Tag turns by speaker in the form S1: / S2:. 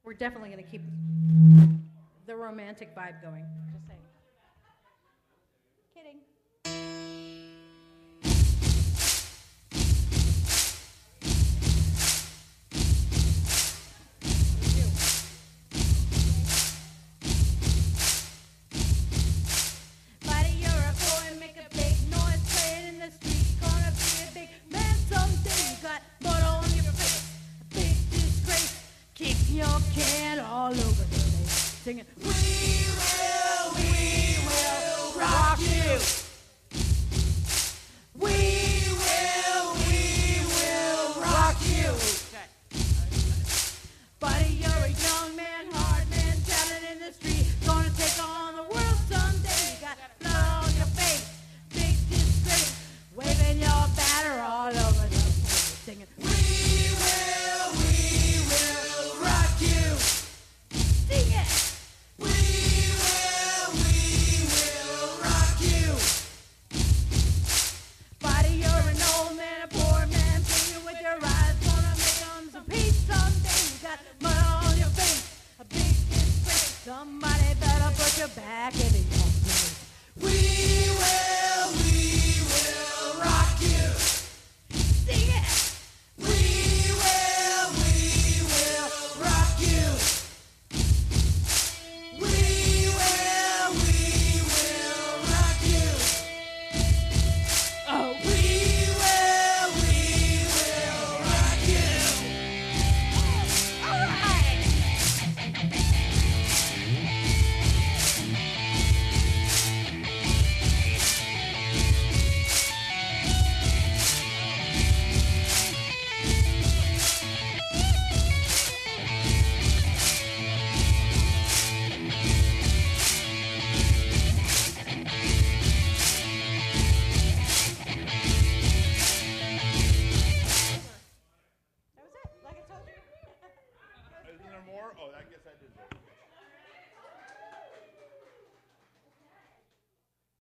S1: We're definitely going to keep the romantic vibe going. Just saying. Kidding. Buddy, you're a boy, make a big noise, playing in the street. Gonna be a big man someday. You got mud on your face, a big disgrace. Keep your can all over the place, singing, we will rock you. We will rock you. Buddy, you're a young man, hard man, traveling in the street. Gonna take on the world someday. You got blood on your face, big disgrace. Waving your banner all over the place, singing, we will rock you. Sing it. We will rock you. Buddy, you're an old man, a poor man, playing with your eyes. Gonna make 'em some peace someday. You got mud on your face, a big disgrace. Somebody better put your back in the place. We will rock you. Sing it. We will rock you. We will rock you. Oh, we will rock you. All right. That was it, like I told you.
S2: Isn't there more? Oh, I guess I did that.